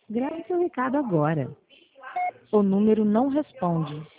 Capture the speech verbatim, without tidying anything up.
Grave seu recado agora. O número não responde.